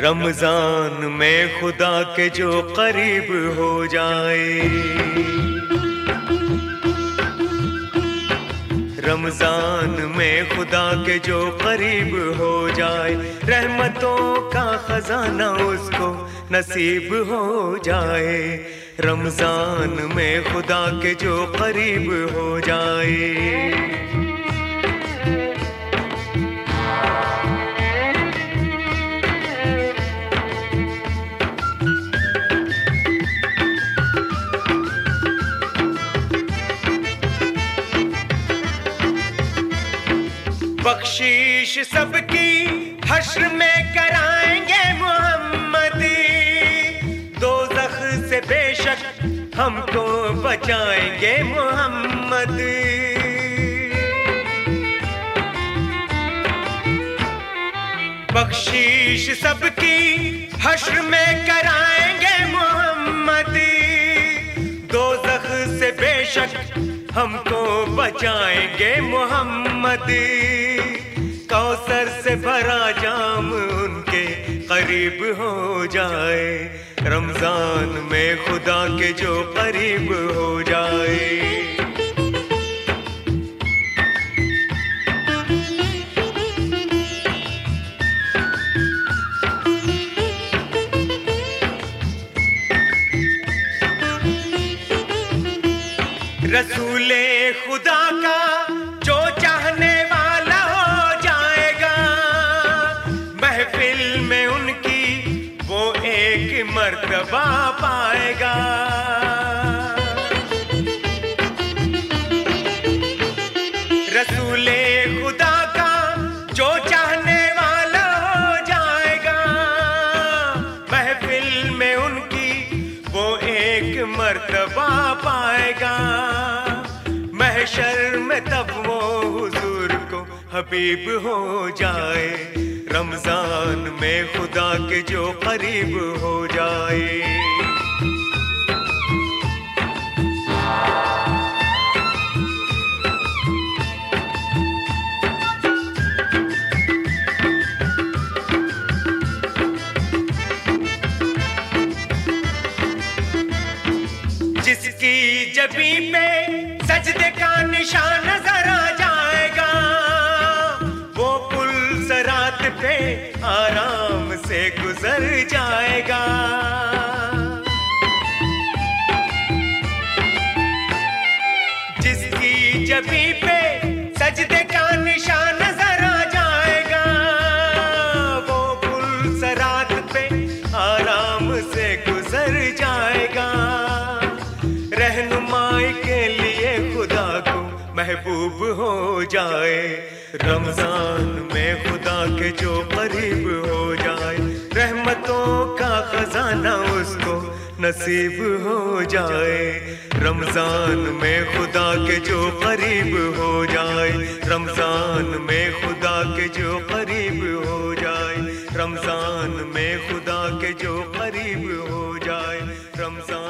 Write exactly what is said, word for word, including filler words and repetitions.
रमजान में खुदा के जो करीब हो जाए, रमजान में खुदा के जो करीब हो जाए, रहमतों का खजाना उसको नसीब हो जाए। रमजान में खुदा के जो करीब हो जाए। बख्शीश सबकी हश्र में कराएंगे मोहम्मद, दोज़ख से बेशक हमको बचाएंगे मोहम्मद। बख्शीश सबकी हश्र में कराएंगे मोहम्मद, दोज़ख से बेशक हमको बचाएंगे मोहम्मद। कौसर से भरा जाम उनके करीब हो जाए, रमजान में खुदा के जो करीब हो जाए। रसूले खुदा का जो चाहने वाला हो जाएगा, महफिल में उनकी वो एक मर्तबा पाएगा। रसूले खुदा का जो चाहने वाला हो जाएगा, महफिल में उनकी वो एक मर्तबा पाएगा। महशर में तब वो हुजूर को हबीब हो जाए, रमजान में खुदा के जो करीब हो जाए। जिसकी जबी पे सजदे का निशान नजर आ जाएगा, वो पुल सरात पे आराम से गुजर जाएगा। जिसकी जबी पे सजदे का निशान नजर आ जाएगा, वो पुल सरात पे आराम से गुजर जाएगा। रहनुमाई के लिए खुदा को महबूब हो जाए, रमजान में खुदा के जो करीब हो जाए, रहमतों का खजाना उसको नसीब हो जाए। रमजान में खुदा के जो करीब हो जाए, रमजान में खुदा के जो करीब हो जाए, रमजान में खुदा के जो करीब हो जाए, रमजान